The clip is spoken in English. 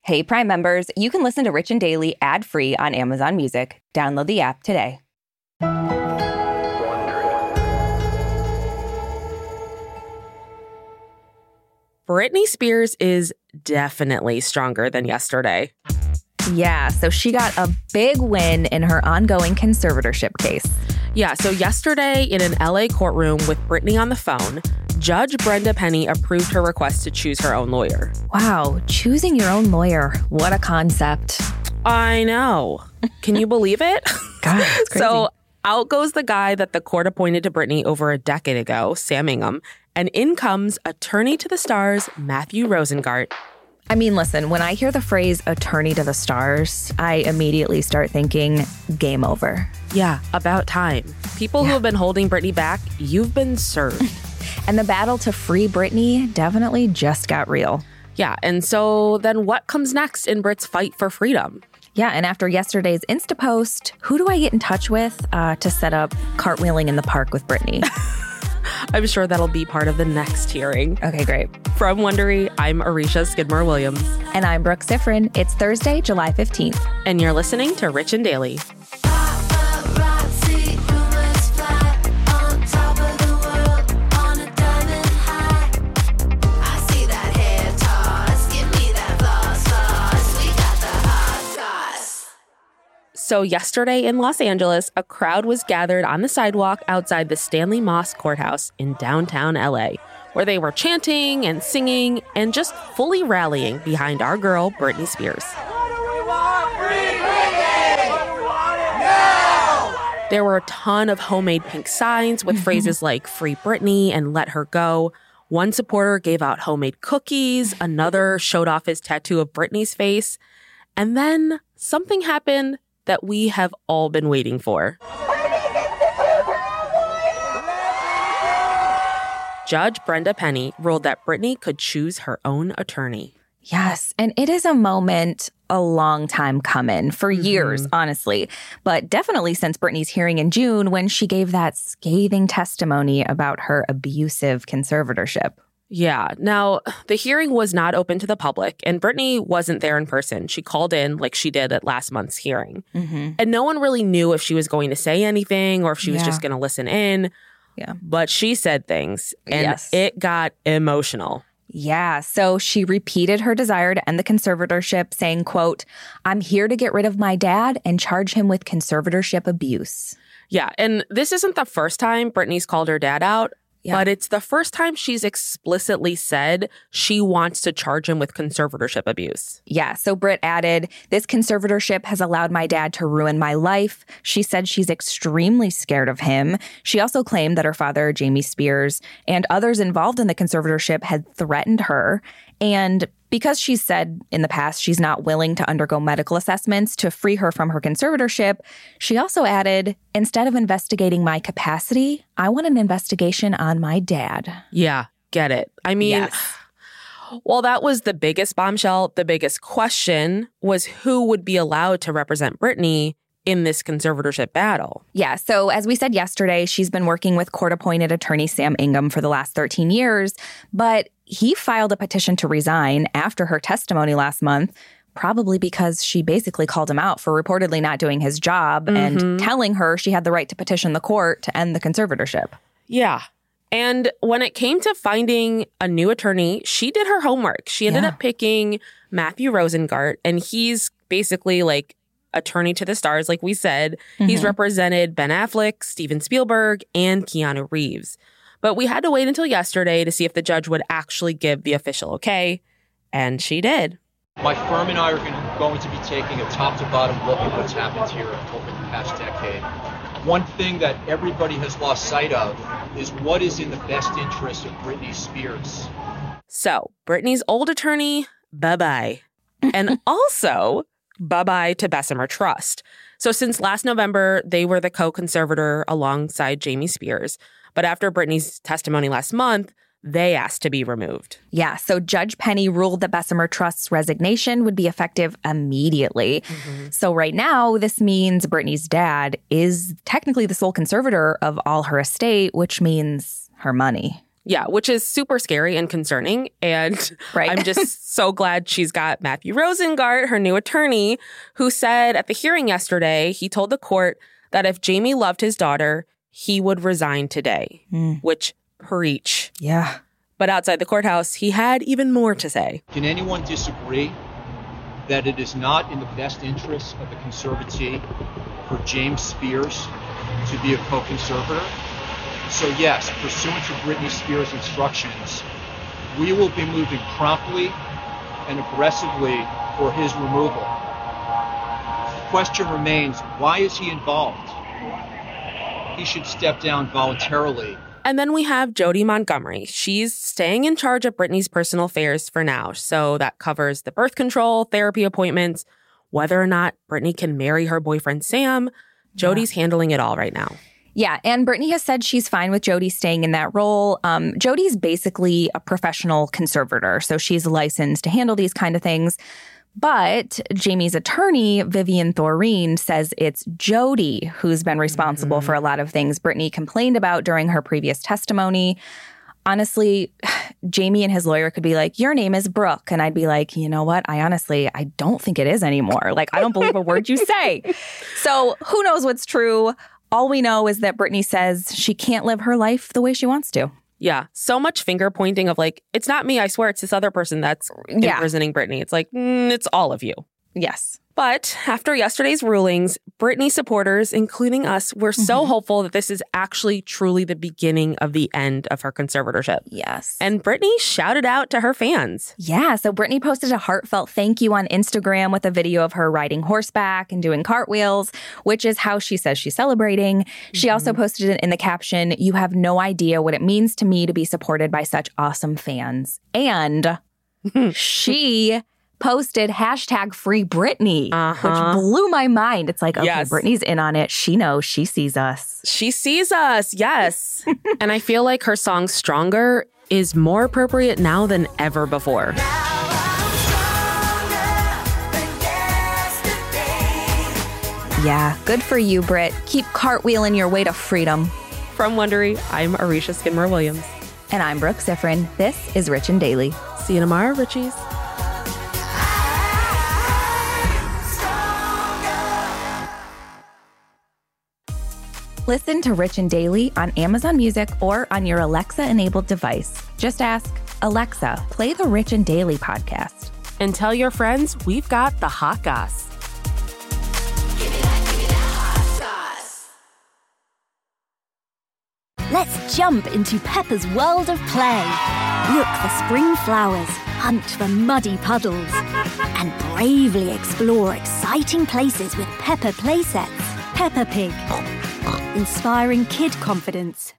Hey, Prime members, you can listen to Rich and Daily ad-free on Amazon Music. Download the app today. Britney Spears is definitely stronger than yesterday. Yeah, so she got a big win in her ongoing conservatorship case. Yeah, so yesterday in an LA courtroom with Britney on the phone, Judge Brenda Penny approved her request to choose her own lawyer. Wow, choosing your own lawyer. What a concept. I know. Can you believe it? God, it's crazy. So out goes the guy that the court appointed to Britney over a decade ago, Sam Ingham, and in comes attorney to the stars, Matthew Rosengart. I mean, listen, when I hear the phrase attorney to the stars, I immediately start thinking game over. Yeah, about time. People who have been holding Britney back, you've been served. And the battle to free Britney definitely just got real. Yeah, and so then what comes next in Brit's fight for freedom? Yeah, and after yesterday's Insta post, who do I get in touch with to set up cartwheeling in the park with Britney? I'm sure that'll be part of the next hearing. Okay, great. From Wondery, I'm Arisha Skidmore-Williams. And I'm Brooke Sifrin. It's Thursday, July 15th. And you're listening to Rich and Daily. So yesterday in Los Angeles, a crowd was gathered on the sidewalk outside the Stanley Moss Courthouse in downtown LA, where they were chanting and singing and just fully rallying behind our girl, Britney Spears. There were a ton of homemade pink signs with phrases like "Free Britney" and "Let her go." One supporter gave out homemade cookies. Another showed off his tattoo of Britney's face. And then something happened that we have all been waiting for. Judge Brenda Penny ruled that Britney could choose her own attorney. Yes, and it is a moment a long time coming, for years, honestly. But definitely since Britney's hearing in June when she gave that scathing testimony about her abusive conservatorship. Yeah. Now, the hearing was not open to the public, and Britney wasn't there in person. She called in like she did at last month's hearing. And no one really knew if she was going to say anything or if she was just going to listen in. Yeah. But she said things, and it got emotional. Yeah. So she repeated her desire to end the conservatorship, saying, quote, "I'm here to get rid of my dad and charge him with conservatorship abuse." Yeah. And this isn't the first time Britney's called her dad out. Yeah. But it's the first time she's explicitly said she wants to charge him with conservatorship abuse. Yeah. So Britt added, "This conservatorship has allowed my dad to ruin my life." She said she's extremely scared of him. She also claimed that her father, Jamie Spears, and others involved in the conservatorship had threatened her. And because she's said in the past she's not willing to undergo medical assessments to free her from her conservatorship, she also added, "Instead of investigating my capacity, I want an investigation on my dad." Yeah, get it. I mean, well, that was the biggest bombshell. The biggest question was who would be allowed to represent Britney in this conservatorship battle. Yeah. So as we said yesterday, she's been working with court-appointed attorney Sam Ingham for the last 13 years, but he filed a petition to resign after her testimony last month, probably because she basically called him out for reportedly not doing his job and telling her she had the right to petition the court to end the conservatorship. Yeah. And when it came to finding a new attorney, she did her homework. She ended up picking Matthew Rosengart, and he's basically like attorney to the stars, like we said. He's represented Ben Affleck, Steven Spielberg, and Keanu Reeves. But we had to wait until yesterday to see if the judge would actually give the official okay, and she did. My firm and I are going to be taking a top-to-bottom look at what's happened here over the past decade. One thing that everybody has lost sight of is what is in the best interest of Britney Spears. So, Britney's old attorney, bye-bye. And also, bye-bye to Bessemer Trust. So since last November, they were the co-conservator alongside Jamie Spears. But after Britney's testimony last month, they asked to be removed. Yeah, so Judge Penny ruled that Bessemer Trust's resignation would be effective immediately. So right now, this means Britney's dad is technically the sole conservator of all her estate, which means her money. Yeah, which is super scary and concerning. And Right. I'm just so glad she's got Matthew Rosengart, her new attorney, who said at the hearing yesterday, he told the court that if Jamie loved his daughter, he would resign today, which preach. Yeah. But outside the courthouse, he had even more to say. Can anyone disagree that it is not in the best interest of the Conservancy for James Spears to be a co-conservator? So yes, pursuant to Britney Spears' instructions, we will be moving promptly and aggressively for his removal. The question remains, why is he involved? He should step down voluntarily. And then we have Jodi Montgomery. She's staying in charge of Britney's personal affairs for now. So that covers the birth control, therapy appointments, whether or not Britney can marry her boyfriend Sam. Jodi's handling it all right now. Yeah, and Britney has said she's fine with Jodi staying in that role. Jodi's basically a professional conservator, so she's licensed to handle these kind of things. But Jamie's attorney, Vivian Thoreen, says it's Jodi who's been responsible for a lot of things Britney complained about during her previous testimony. Honestly, Jamie and his lawyer could be like, your name is Brooke. And I'd be like, you know what? I don't think it is anymore. Like, I don't believe a word you say. So who knows what's true? All we know is that Britney says she can't live her life the way she wants to. Yeah. So much finger pointing of like, it's not me, I swear it's this other person that's imprisoning Britney. It's like, it's all of you. Yes. But after yesterday's rulings, Britney supporters, including us, were so hopeful that this is actually truly the beginning of the end of her conservatorship. Yes. And Britney shouted out to her fans. Yeah, so Britney posted a heartfelt thank you on Instagram with a video of her riding horseback and doing cartwheels, which is how she says she's celebrating. She also posted it in the caption, "You have no idea what it means to me to be supported by such awesome fans." And she posted #FreeBritney, which blew my mind. It's like, okay, Britney's in on it. She knows. She sees us. She sees us, yes. And I feel like her song Stronger is more appropriate now than ever before. Yeah, good for you, Brit. Keep cartwheeling your way to freedom. From Wondery, I'm Arisha Skidmore-Williams. And I'm Brooke Siffrin. This is Rich and Daily. See you tomorrow, Richies. Listen to Rich and Daily on Amazon Music or on your Alexa-enabled device. Just ask, Alexa, play the Rich and Daily podcast. And tell your friends we've got the hot goss. Give me that hot goss. Let's jump into Peppa's world of play. Look for spring flowers, hunt for muddy puddles, and bravely explore exciting places with Peppa playsets. Peppa Pig, inspiring kid confidence.